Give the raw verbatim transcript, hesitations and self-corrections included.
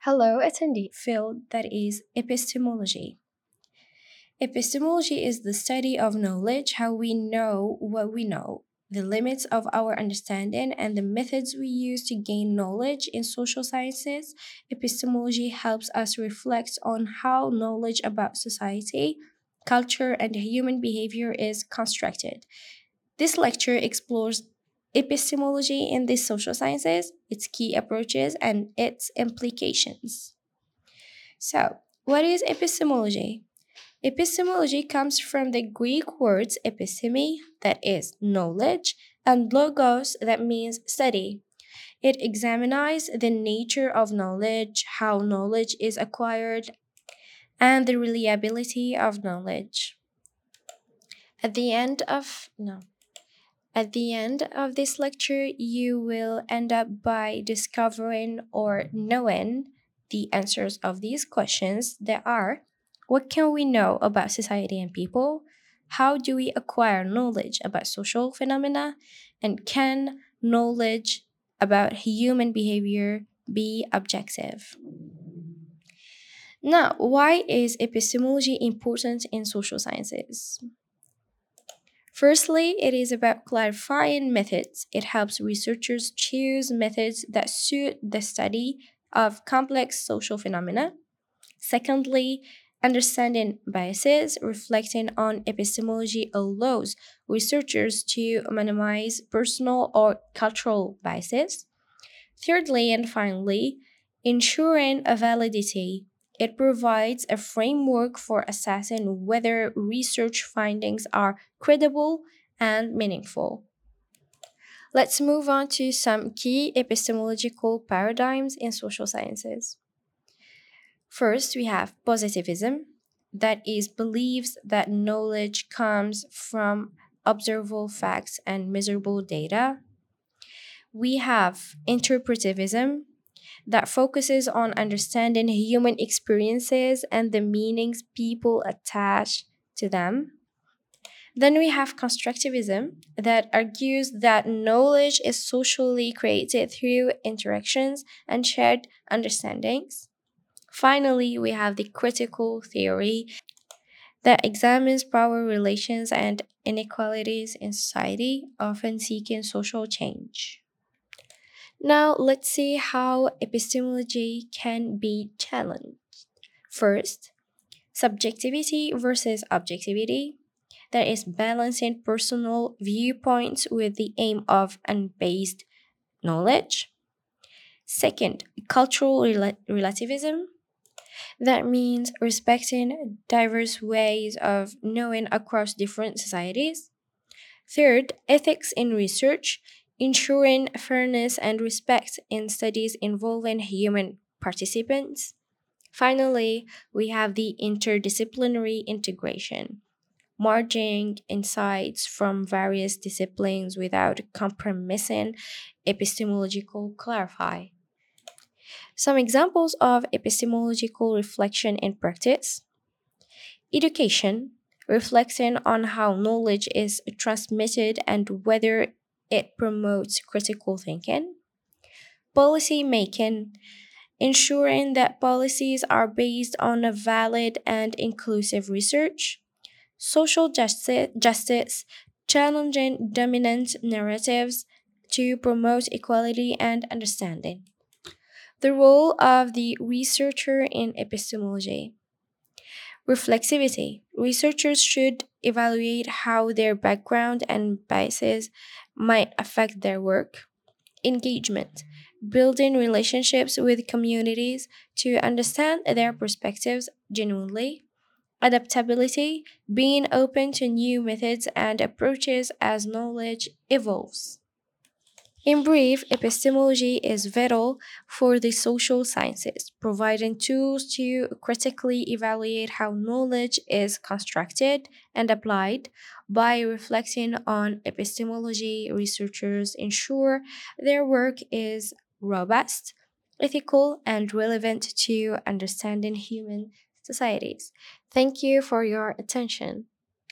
Hello, attendee field that is epistemology. Epistemology is the study of knowledge, how we know what we know, the limits of our understanding, and the methods we use to gain knowledge in social sciences. Epistemology helps us reflect on how knowledge about society, culture, and human behavior is constructed. This lecture explores epistemology in the social sciences, its key approaches, and its implications. So, what is epistemology? Epistemology comes from the Greek words episteme, that is knowledge, and logos, that means study. It examines the nature of knowledge, how knowledge is acquired, and the reliability of knowledge. At the end of no, At the end of this lecture, you will end up by discovering or knowing the answers of these questions that are: what can we know about society and people? How do we acquire knowledge about social phenomena? And can knowledge about human behavior be objective? Now, why is epistemology important in social sciences? Firstly, it is about clarifying methods. It helps researchers choose methods that suit the study of complex social phenomena. Secondly, understanding biases. Reflecting on epistemology allows researchers to minimize personal or cultural biases. Thirdly, and finally, ensuring a validity. It provides a framework for assessing whether research findings are credible and meaningful. Let's move on to some key epistemological paradigms in social sciences. First, we have positivism, that is, believes that knowledge comes from observable facts and measurable data. We have interpretivism, that focuses on understanding human experiences and the meanings people attach to them. Then we have constructivism, that argues that knowledge is socially created through interactions and shared understandings. Finally, we have the critical theory, that examines power relations and inequalities in society, often seeking social change. Now, let's see how epistemology can be challenged. First, subjectivity versus objectivity, that is, balancing personal viewpoints with the aim of unbased knowledge. Second, cultural rela- relativism, that means respecting diverse ways of knowing across different societies. Third, ethics in research, ensuring fairness and respect in studies involving human participants. Finally, we have the interdisciplinary integration, merging insights from various disciplines without compromising epistemological clarify. Some examples of epistemological reflection in practice: education, reflecting on how knowledge is transmitted and whether it promotes critical thinking. Policy making, ensuring that policies are based on a valid and inclusive research. Social justice, justice, challenging dominant narratives to promote equality and understanding. The role of the researcher in epistemology. Reflexivity. Researchers should evaluate how their background and biases might affect their work. Engagement. Building relationships with communities to understand their perspectives genuinely. Adaptability. Being open to new methods and approaches as knowledge evolves. In brief, epistemology is vital for the social sciences, providing tools to critically evaluate how knowledge is constructed and applied. By reflecting on epistemology, researchers ensure their work is robust, ethical, and relevant to understanding human societies. Thank you for your attention.